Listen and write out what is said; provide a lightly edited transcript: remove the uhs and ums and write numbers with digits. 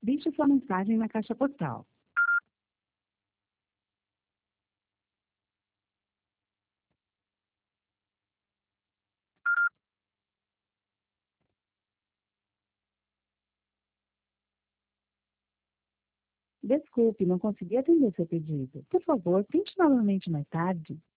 Deixe sua mensagem na caixa postal. Desculpe, não consegui atender seu pedido. Por favor, tente novamente mais tarde.